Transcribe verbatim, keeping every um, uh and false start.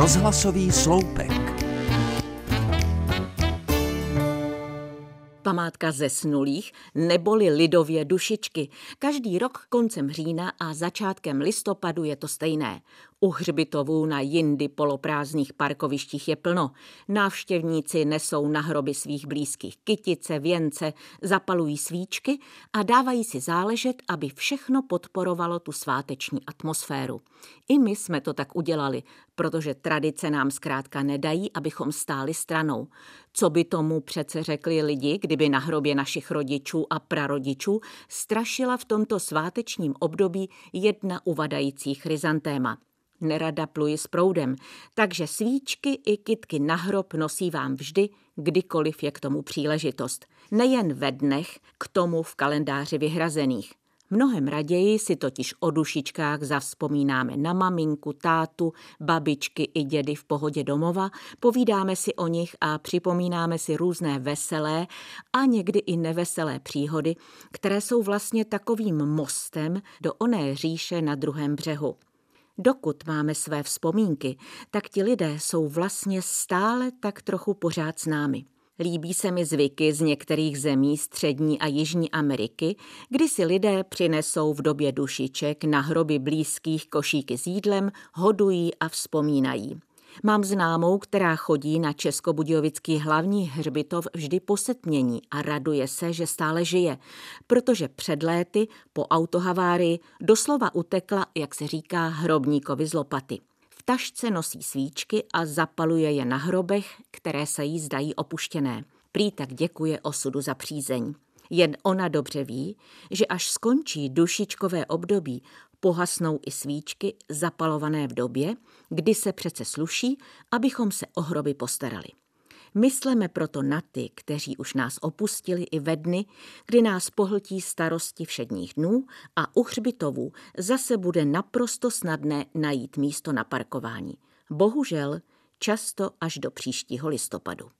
Rozhlasový sloupek. Památka zesnulých neboli lidově dušičky. Každý rok koncem října a začátkem listopadu je to stejné. U hřbitovů na jindy poloprázdných parkovištích je plno. Návštěvníci nesou na hroby svých blízkých kytice, věnce, zapalují svíčky a dávají si záležet, aby všechno podporovalo tu sváteční atmosféru. I my jsme to tak udělali, protože tradice nám zkrátka nedají, abychom stáli stranou. Co by tomu přece řekli lidi, kdyby na hrobě našich rodičů a prarodičů strašila v tomto svátečním období jedna uvadající chryzantéma. Nerada pluji s proudem, takže svíčky i kytky na hrob nosí vám vždy, kdykoliv je k tomu příležitost. Nejen ve dnech, k tomu v kalendáři vyhrazených. Mnohem raději si totiž o dušičkách zavzpomínáme na maminku, tátu, babičky i dědy v pohodě domova, povídáme si o nich a připomínáme si různé veselé a někdy i neveselé příhody, které jsou vlastně takovým mostem do oné říše na druhém břehu. Dokud máme své vzpomínky, tak ti lidé jsou vlastně stále tak trochu pořád s námi. Líbí se mi zvyky z některých zemí Střední a Jižní Ameriky, kdy si lidé přinesou v době dušiček na hroby blízkých košíky s jídlem, hodují a vzpomínají. Mám známou, která chodí na Českobudějovický hlavní hřbitov vždy po setmění a raduje se, že stále žije, protože před léty po autohavárii doslova utekla, jak se říká, hrobníkovi z lopaty. V tašce nosí svíčky a zapaluje je na hrobech, které se jí zdají opuštěné. Prý tak děkuje osudu za přízeň. Jen ona dobře ví, že až skončí dušičkové období, pohasnou i svíčky zapalované v době, kdy se přece sluší, abychom se o hroby postarali. Mysleme proto na ty, kteří už nás opustili i ve dny, kdy nás pohltí starosti všedních dnů a u hřbitovů zase bude naprosto snadné najít místo na parkování. Bohužel často až do příštího listopadu.